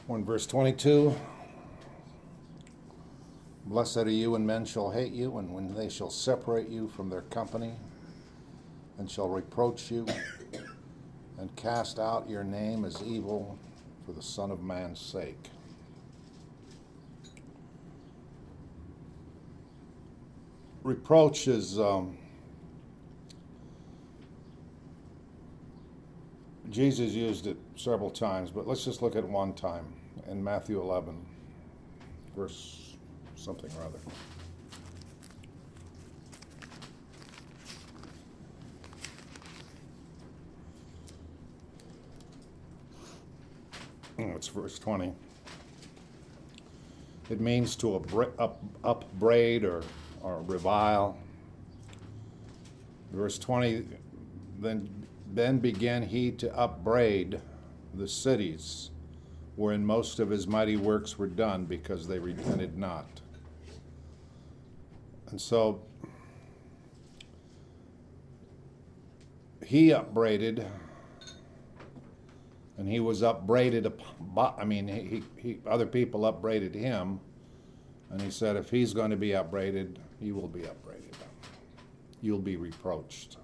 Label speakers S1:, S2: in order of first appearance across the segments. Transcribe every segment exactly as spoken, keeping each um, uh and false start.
S1: one verse twenty-two. Blessed are you when men shall hate you, and when they shall separate you from their company, and shall reproach you, and cast out your name as evil for the Son of Man's sake. Reproach is, um, Jesus used it several times, but let's just look at one time in Matthew eleven, verse something or other. Oh, it's verse twenty. It means to upbra- up, upbraid or, or revile. Verse twenty, then, then began he to upbraid the cities wherein most of his mighty works were done, because they repented not. And so he upbraided, and he was upbraided. I mean, he, he, other people upbraided him, and he said, if he's going to be upbraided, you will be upbraided. You'll be reproached.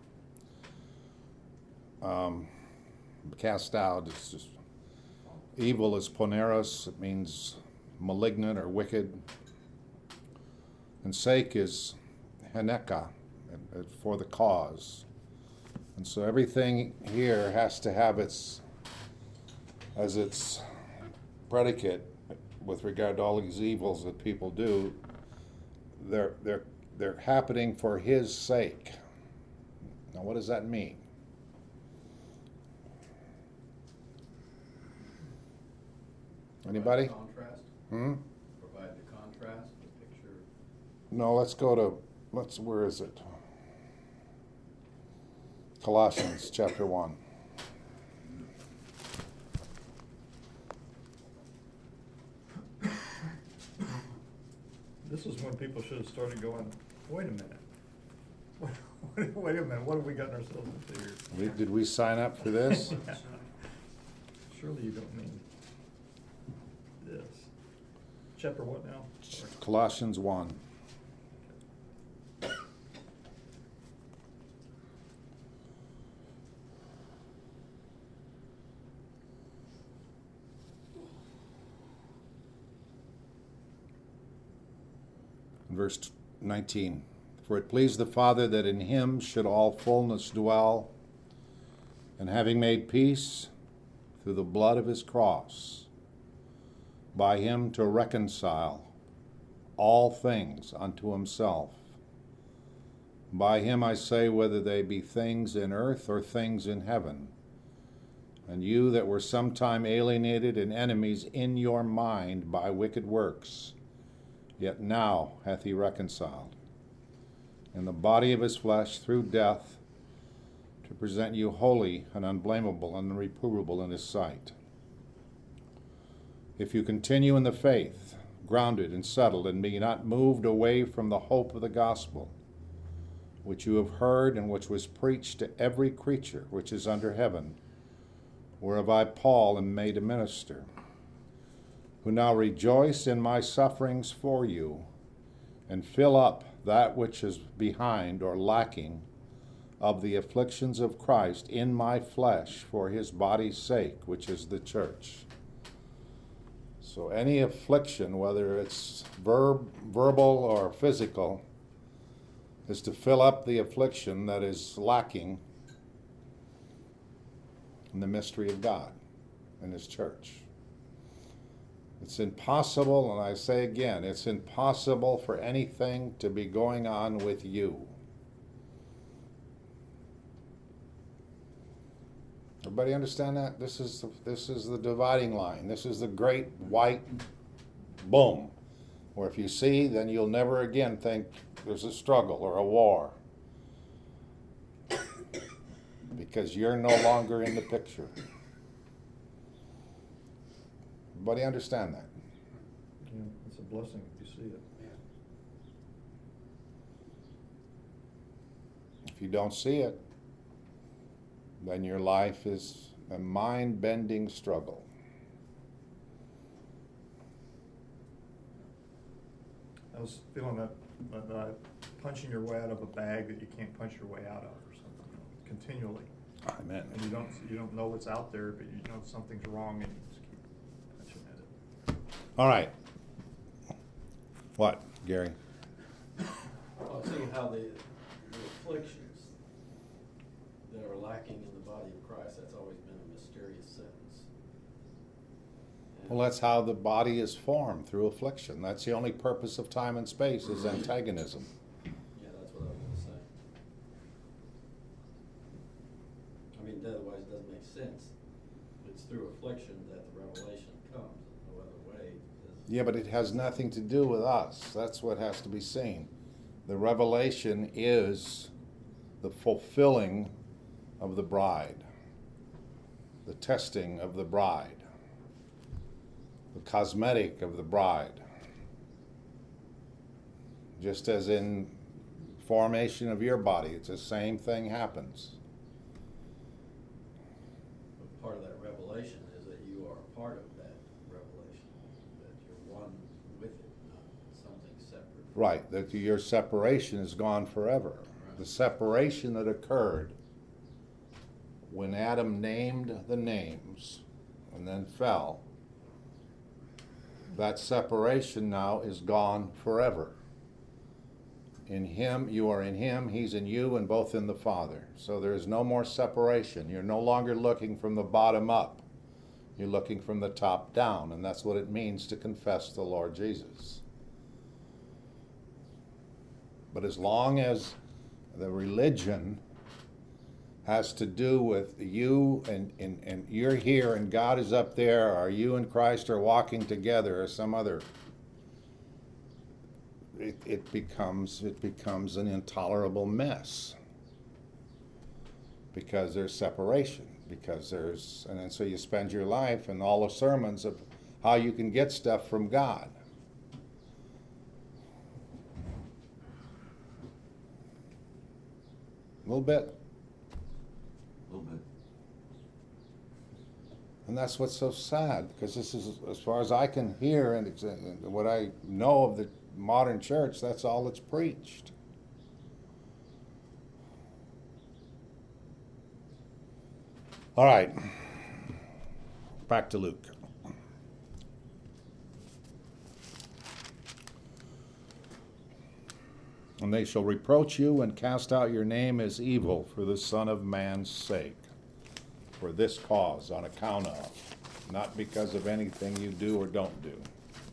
S1: Um, cast out, it's just, evil is poneros, it means malignant or wicked. And sake is heneka, for the cause. And so everything here has to have its, as its predicate with regard to all these evils that people do, they're, they're, they're happening for his sake. Now what does that mean? Anybody?
S2: Contrast.
S1: Hmm?
S2: Provide the contrast, the picture.
S1: No, let's go to, let's, where is it? Colossians chapter one.
S3: This is when people should have started going, wait a minute. Wait, wait a minute, what have we gotten ourselves into here?
S1: We, did we sign up for this?
S3: Surely you don't mean this. Chapter what now? Sorry.
S1: Colossians one. Verse nineteen. For it pleased the Father that in him should all fullness dwell, and having made peace through the blood of his cross, by him to reconcile all things unto himself. By him I say, whether they be things in earth or things in heaven. And you that were sometime alienated and enemies in your mind by wicked works, yet now hath he reconciled in the body of his flesh through death, to present you holy and unblameable and unreprovable in his sight. If you continue in the faith, grounded and settled, and be not moved away from the hope of the gospel, which you have heard and which was preached to every creature which is under heaven, whereof I, Paul, am made a minister, who now rejoice in my sufferings for you, and fill up that which is behind or lacking of the afflictions of Christ in my flesh for his body's sake, which is the church. So any affliction, whether it's verb, verbal or physical, is to fill up the affliction that is lacking in the mystery of God and his church. It's impossible, and I say again, it's impossible for anything to be going on with you. Everybody understand that? This is the, this is the dividing line. This is the great white boom, where if you see, then you'll never again think there's a struggle or a war, because you're no longer in the picture. Everybody understand that?
S3: Yeah, it's a blessing if you see it.
S1: If you don't see it, then your life is a mind-bending struggle.
S3: I was feeling that, that uh, punching your way out of a bag that you can't punch your way out of or something, continually.
S1: Amen.
S3: And you don't, you don't know what's out there, but you know something's wrong and you just keep punching at it.
S1: All right. What, Gary?
S2: Well, I'm seeing how the, the afflictions that are lacking in the body of Christ, that's always been a mysterious sentence. And
S1: Well, that's how the body is formed, through affliction. That's the only purpose of time and space, is antagonism.
S2: yeah, that's what I was gonna say. I mean, otherwise it doesn't make sense. It's through affliction that the revelation comes, no other way.
S1: Yeah, but it has nothing to do with us. That's what has to be seen. The revelation is the fulfilling of the bride, the testing of the bride, the cosmetic of the bride. Just as in formation of your body, it's the same thing happens.
S2: But part of that revelation is that you are a part of that revelation, that you're one with it, not something separate.
S1: Right, that your separation is gone forever.
S2: Right.
S1: The separation that occurred when Adam named the names and then fell, that separation now is gone forever. In him, you are in him, he's in you, and both in the Father. So there is no more separation. You're no longer looking from the bottom up. You're looking from the top down, and that's what it means to confess the Lord Jesus. But as long as the religion has to do with you and, and, and you're here and God is up there, or you and Christ are walking together, or some other, it, it becomes it becomes an intolerable mess. Because there's separation, because there's, and then so you spend your life and all the sermons of how you can get stuff from God. A little bit.
S4: A little bit.
S1: And that's what's so sad, because this is, as far as I can hear and ex- what I know of the modern church, that's all that's preached. All right, back to Luke. And they shall reproach you and cast out your name as evil for the Son of Man's sake. For this cause, on account of, not because of anything you do or don't do.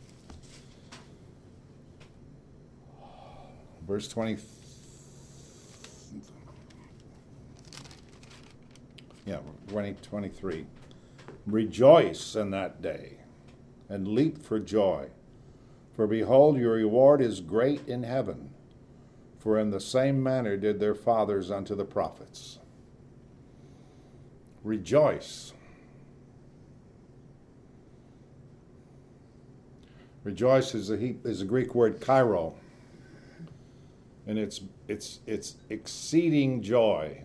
S1: Verse twenty. Yeah, twenty, twenty-three. Rejoice in that day, and leap for joy. For behold, your reward is great in heaven. For in the same manner did their fathers unto the prophets. Rejoice. Rejoice is a, is a Greek word kairo, and it's it's it's exceeding joy.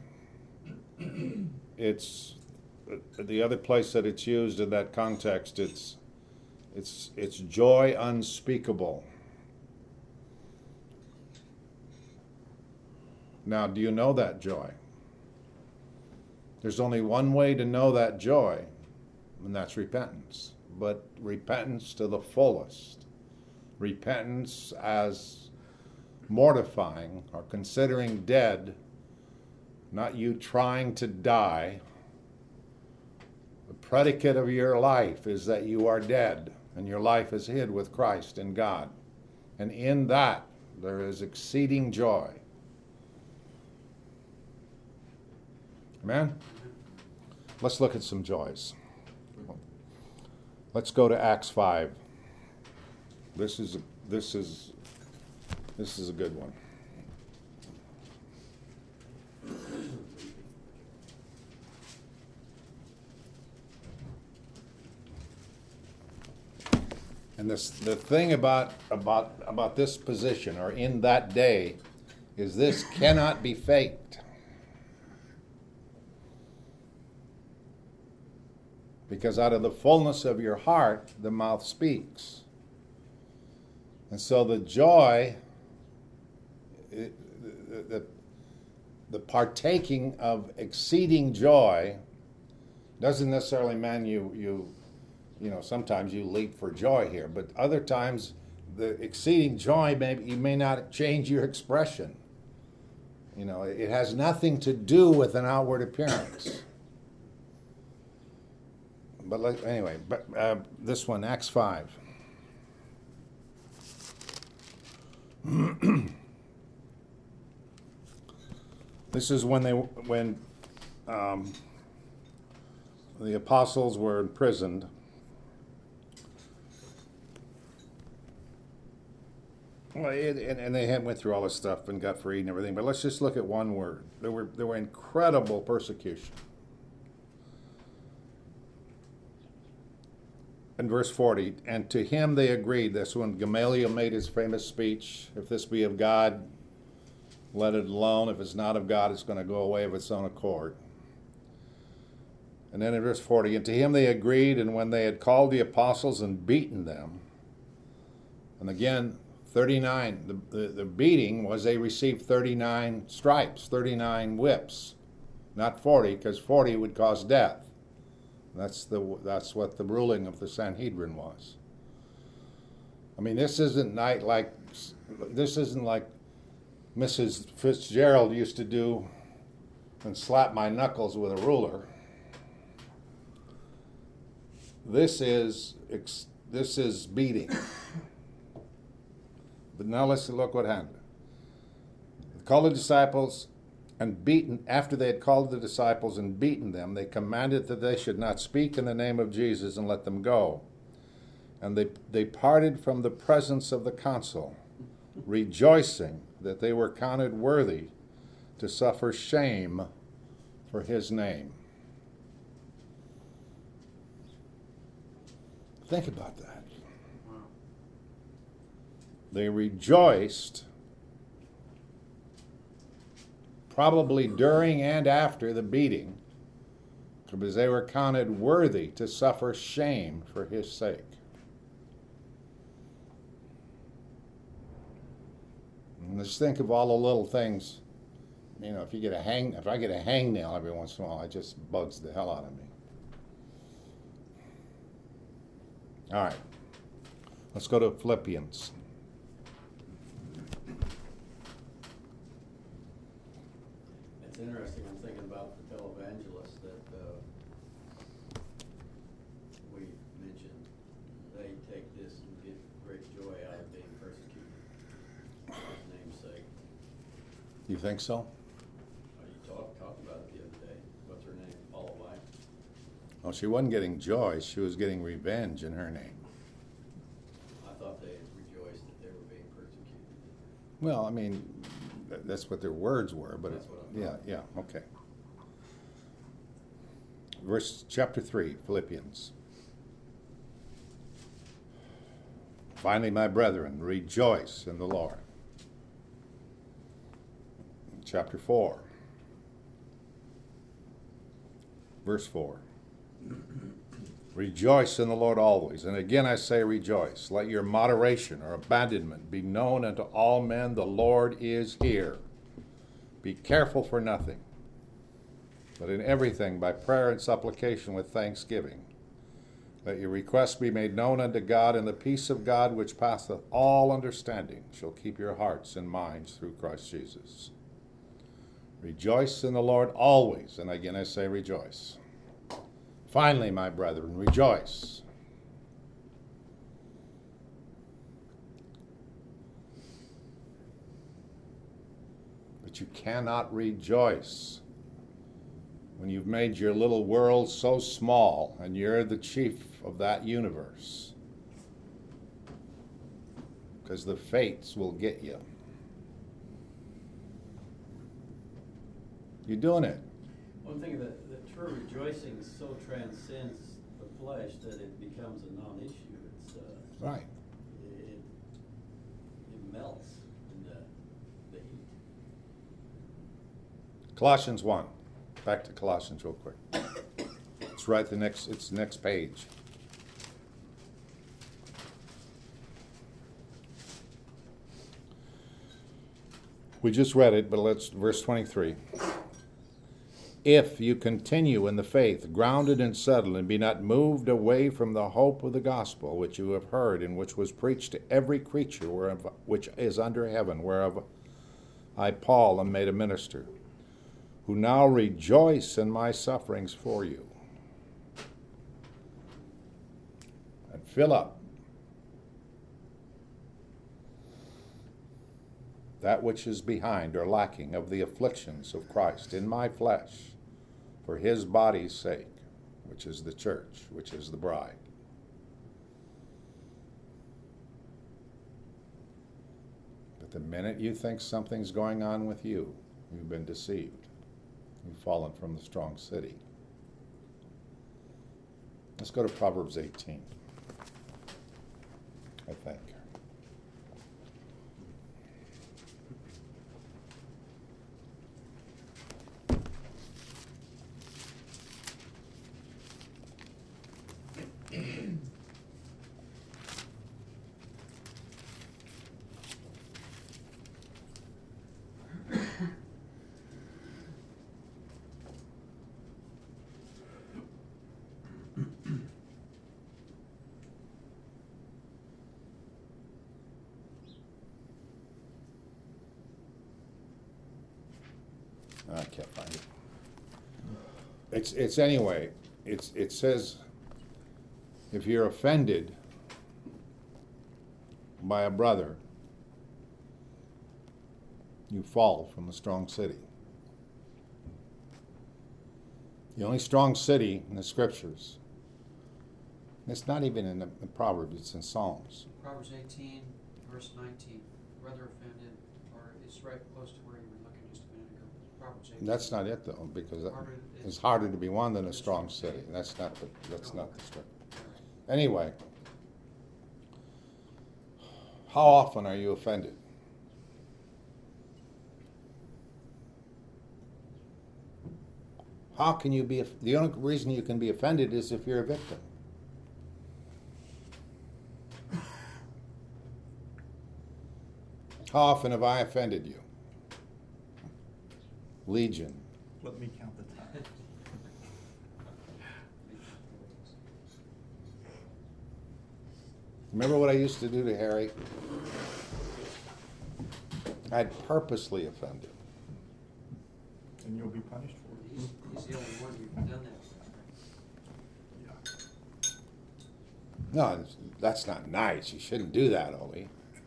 S1: It's the other place that it's used in that context. It's it's it's joy unspeakable. Now, do you know that joy? There's only one way to know that joy, and that's repentance. But repentance to the fullest. Repentance as mortifying or considering dead, not you trying to die. The predicate of your life is that you are dead, and your life is hid with Christ in God. And in that, there is exceeding joy. Amen? Let's look at some joys. Let's go to Acts five. This is this is this is a good one. And this the thing about about about this position, or in that day, is this cannot be faked. Because out of the fullness of your heart, the mouth speaks. And so the joy, it, the, the, the partaking of exceeding joy doesn't necessarily mean you, you, you know, sometimes you leap for joy here, but other times the exceeding joy, may, you may not change your expression. You know, it has nothing to do with an outward appearance. But like, anyway, but uh, this one, Acts five. This is when they when um, the apostles were imprisoned. Well, it, and, and they had went through all this stuff and got freed and everything. But let's just look at one word. There were there were incredible persecution. In verse forty, and to him they agreed. That's when Gamaliel made his famous speech. If this be of God, let it alone. If it's not of God, it's going to go away of its own accord. And then in verse forty, and to him they agreed, and when they had called the apostles and beaten them, and again, thirty-nine, the, the, the beating was they received thirty-nine stripes, thirty-nine whips, not forty, because forty would cause death. That's the that's what the ruling of the Sanhedrin was. I mean, this isn't night like this isn't like Missus Fitzgerald used to do and slap my knuckles with a ruler. This is this is beating. But now let's look what happened. They called the disciples and beaten, after they had called the disciples and beaten them, they commanded that they should not speak in the name of Jesus and let them go. And they, they parted from the presence of the council, rejoicing that they were counted worthy to suffer shame for his name. Think about that. They rejoiced probably during and after the beating, because they were counted worthy to suffer shame for his sake. And just think of all the little things. You know, if you get a hang, if I get a hangnail every once in a while, it just bugs the hell out of me. All right, let's go to Philippians.
S2: It's interesting, I'm thinking about the televangelists that uh, we mentioned. They take this and get great joy out of being persecuted for his name's sake.
S1: You think so?
S2: Uh, you talked talked about it the other day. What's her name? Paula White.
S1: Well, she wasn't getting joy, she was getting revenge in her name.
S2: I thought they rejoiced that they were being persecuted.
S1: Well, I mean, that's what their words were, but
S2: That's
S1: it,
S2: what I'm
S1: yeah,
S2: talking
S1: yeah, okay. Verse chapter three, Philippians. Finally, my brethren, rejoice in the Lord. Chapter four, verse four. Rejoice in the Lord always. And again I say rejoice. Let your moderation or abandonment be known unto all men. The Lord is here. Be careful for nothing, but in everything by prayer and supplication with thanksgiving. Let your requests be made known unto God, and the peace of God which passeth all understanding shall keep your hearts and minds through Christ Jesus. Rejoice in the Lord always. And again I say rejoice. Finally, my brethren, rejoice. But you cannot rejoice when you've made your little world so small and you're the chief of that universe, because the fates will get you. You're doing it.
S2: One thing that, that true rejoicing so transcends the flesh that it becomes a non-issue. It's uh,
S1: Right.
S2: it, it melts in the, the heat.
S1: Colossians one. Back to Colossians real quick. It's right the next it's the next page. We just read it, but let's, verse twenty-three. If you continue in the faith, grounded and settled, and be not moved away from the hope of the gospel which you have heard, and which was preached to every creature whereof, which is under heaven, whereof I, Paul, am made a minister, who now rejoice in my sufferings for you. And fill up that which is behind or lacking of the afflictions of Christ in my flesh, for his body's sake, which is the church, which is the bride. But the minute you think something's going on with you, you've been deceived. You've fallen from the strong city. Let's go to Proverbs eighteen, I think. I can't find it. It's it's anyway. It's it says if you're offended by a brother, you fall from a strong city. The only strong city in the scriptures. It's not even in the, the Proverbs. It's in Psalms.
S5: Proverbs eighteen, verse nineteen. Brother offended, or it's right close to where you were looking just a minute ago. Proverbs eighteen.
S1: That's not it though, because
S5: Harder-
S1: it's harder to be won than a strong city. That's not the that's not the scripture. Anyway, how often are you offended? How can you be? The only reason you can be offended is if you're a victim. How often have I offended you? Legion.
S3: Let me count the time.
S1: Remember what I used to do to Harry? I'd purposely offend him.
S3: And you'll be punished for it.
S5: He's, he's the only one you've done that with.
S3: Yeah.
S1: No, it's- that's not nice. You shouldn't do that, Ollie.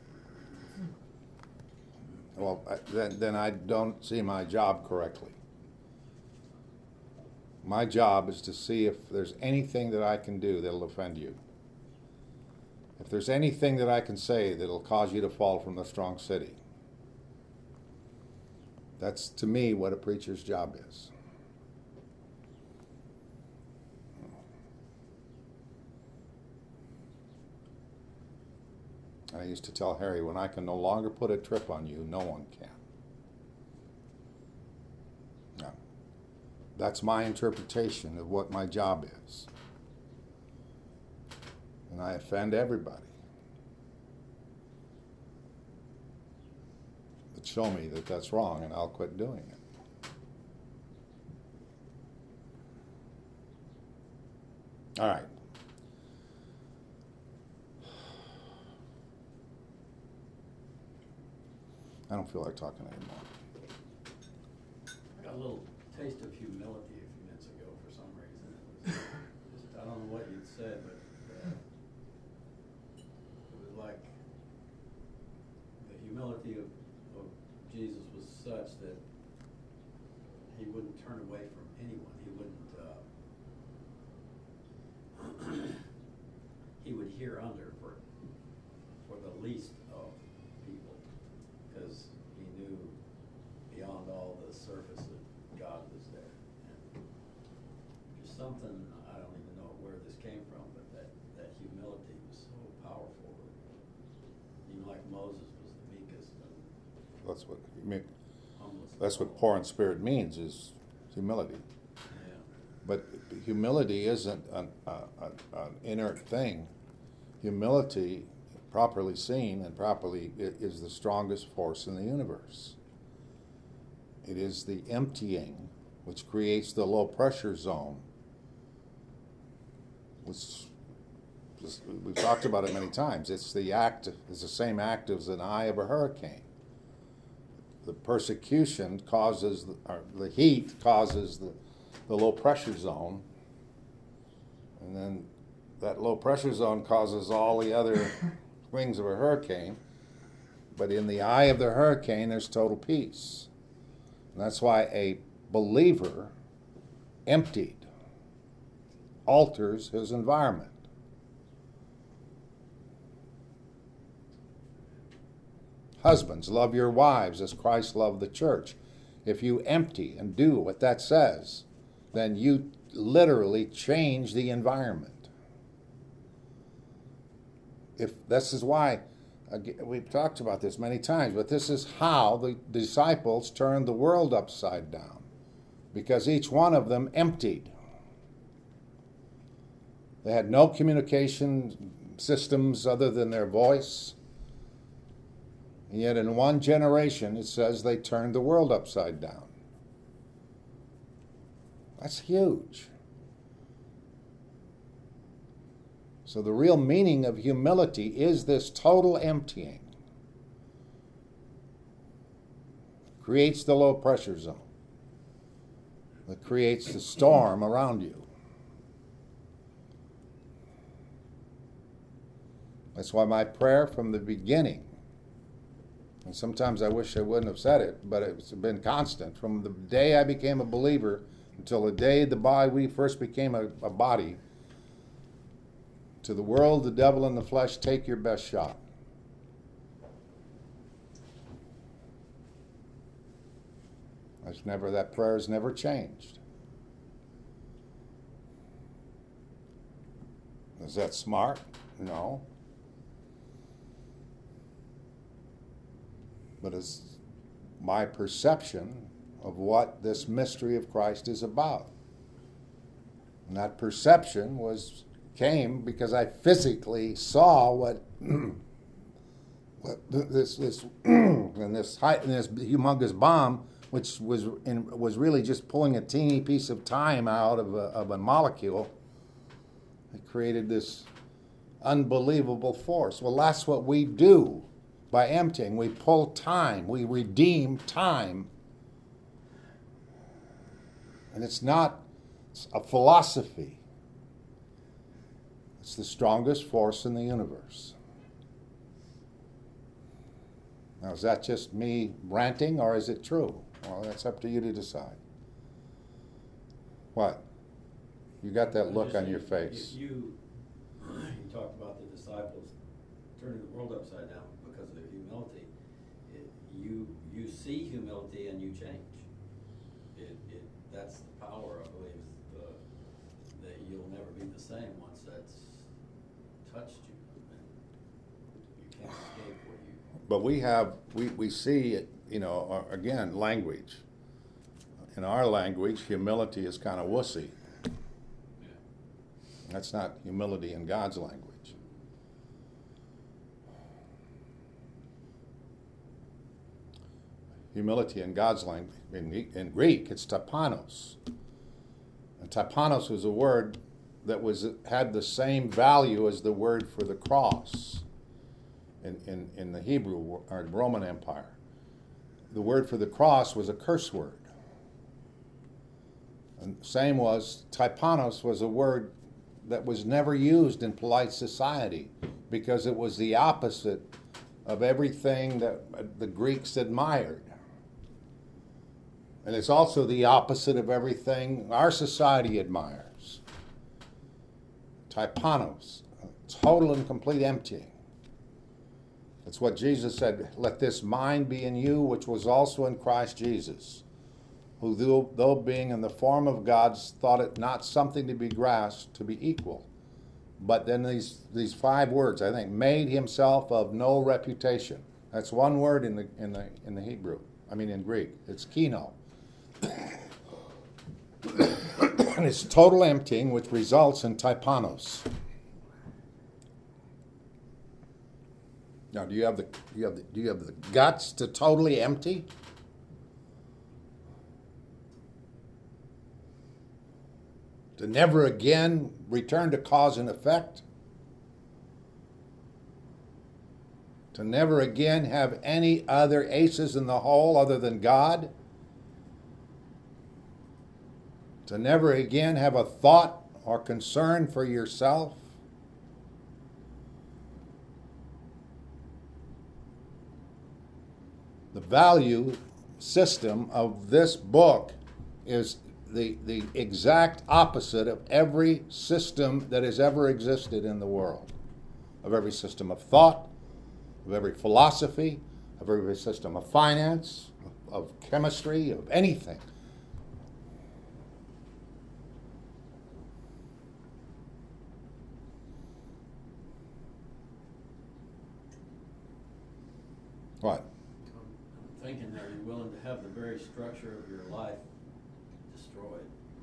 S1: Well, I- then, then I don't see my job correctly. My job is to see if there's anything that I can do that'll offend you. If there's anything that I can say that'll cause you to fall from the strong city. That's, to me, what a preacher's job is. I used to tell Harry, when I can no longer put a trip on you, no one can. No. That's my interpretation of what my job is. And I offend everybody. But show me that that's wrong and I'll quit doing it. All right. I don't feel like talking anymore.
S2: I got a little taste of humility a few minutes ago for some reason. It was just, I don't know what you'd said, but uh, it was like the humility of, of Jesus was such that he wouldn't turn away from anyone. He wouldn't, uh, he would hear under for, for the least of people, because he knew beyond all the surface that God was there. And just something, I don't even know where this came from, but that, that humility was so powerful. Even like Moses was the meekest and
S1: That's what I mean.
S2: humblest. of
S1: That's what
S2: all.
S1: poor in spirit means, is humility.
S2: Yeah.
S1: But humility isn't an, a, a, an inert thing. Humility, properly seen and properly, i- is the strongest force in the universe. It is the emptying which creates the low pressure zone, which we've talked about it many times. It's the act, it's the same act as an eye of a hurricane. The persecution causes, the, or the heat causes the, the low pressure zone, and then that low pressure zone causes all the other wings of a hurricane. But in the eye of the hurricane, there's total peace. And that's why a believer emptied alters his environment. Husbands, love your wives as Christ loved the church. If you empty and do what that says, then you literally change the environment. If this is why, we've talked about this many times, but this is how the disciples turned the world upside down, because each one of them emptied. They had no communication systems other than their voice. And yet in one generation, it says they turned the world upside down. That's huge. So the real meaning of humility is this total emptying. It creates the low pressure zone. It creates the storm around you. That's why my prayer from the beginning, and sometimes I wish I wouldn't have said it, but it's been constant. From the day I became a believer until the day the body, we first became a, a body, to the world, the devil, and the flesh, take your best shot. That's never, that prayer has never changed. Is that smart? No. But it's my perception of what this mystery of Christ is about. And that perception was came because I physically saw what, what this this and this high, and this humongous bomb, which was in, was really just pulling a teeny piece of time out of a, of a molecule. It created this unbelievable force. Well, that's what we do. By emptying, we pull time, we redeem time. And it's not a philosophy. It's the strongest force in the universe. Now, is that just me ranting, or is it true? Well, that's up to you to decide. What? You got that look on your face.
S2: You, you, you talked about the disciples turning the world upside down because of their humility. It, you you see humility and you change. It, it that's the power, I believe, the, that you'll never be the same once that's touched you. And you can't escape what you.
S1: But we have we we see it, you know, again, language. In our language, humility is kind of wussy.
S2: Yeah.
S1: That's not humility in God's language. Humility in God's language, in, in Greek, it's tapanos. And tapanos was a word that was had the same value as the word for the cross in, in, in the Hebrew or the Roman Empire. The word for the cross was a curse word. And same was, typanos was a word that was never used in polite society because it was the opposite of everything that the Greeks admired. And it's also the opposite of everything our society admires. Typanos, total and complete emptying. It's what Jesus said, let this mind be in you, which was also in Christ Jesus, who though, though being in the form of God, thought it not something to be grasped, to be equal. But then these, these five words, I think, made himself of no reputation. That's one word in the, in the, in the Hebrew, I mean in Greek. It's kino. And it's total emptying, which results in typanos. Now, do you have the do you have the, do you have the guts to totally empty? To never again return to cause and effect? To never again have any other aces in the hole other than God? To never again have a thought or concern for yourself? The value system of this book is the, the exact opposite of every system that has ever existed in the world, of every system of thought, of every philosophy, of every system of finance, of chemistry, of anything. What?
S2: I'm thinking that you're willing to have the very structure of your life destroyed.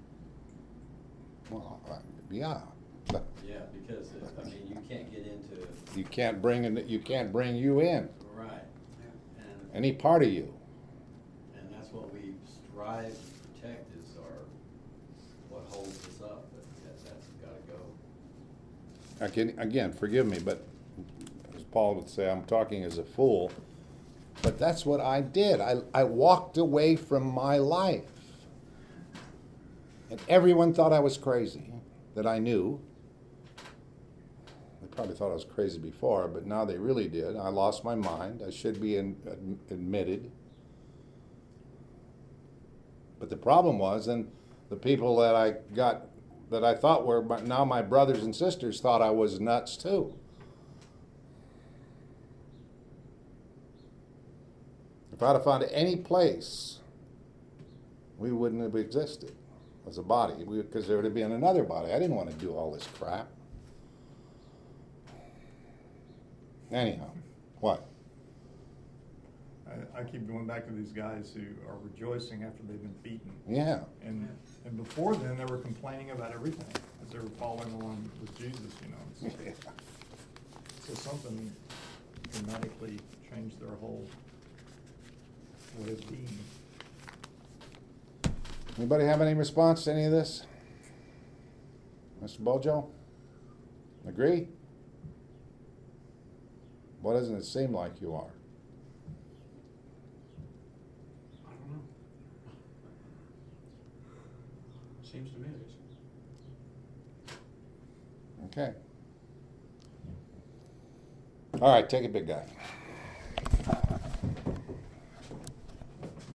S1: Well, uh, yeah, but
S2: Yeah, because, it- I mean, you can't get into,
S1: you can't bring in, you can't bring you in,
S2: right,
S5: Yeah.
S2: and,
S1: any part of you.
S2: and that's what we strive to protect is our, what holds us up, but that, that's gotta go.
S1: Again, again, forgive me, but as Paul would say, I'm talking as a fool. But that's what I did. I, I walked away from my life. And everyone thought I was crazy, that I knew. They probably thought I was crazy before, but now they really did. I lost my mind. I should be in, ad, admitted. But the problem was, and the people that I got, that I thought were my, now my brothers and sisters thought I was nuts too. If I'd have found any place, we wouldn't have existed as a body, because there would have been another body. I didn't want to do all this crap. Anyhow, what?
S3: I, I keep going back to these guys who are rejoicing after they've been beaten.
S1: Yeah.
S3: And, and before then, they were complaining about everything as they were following along with Jesus, you know. It's- So something dramatically changed their whole way of being.
S1: Anybody have any response to any of this? Mister Bojo? Agree? Why doesn't it seem like you are?
S5: I don't know. Seems to me it is.
S1: Okay. All right, take it, big guy.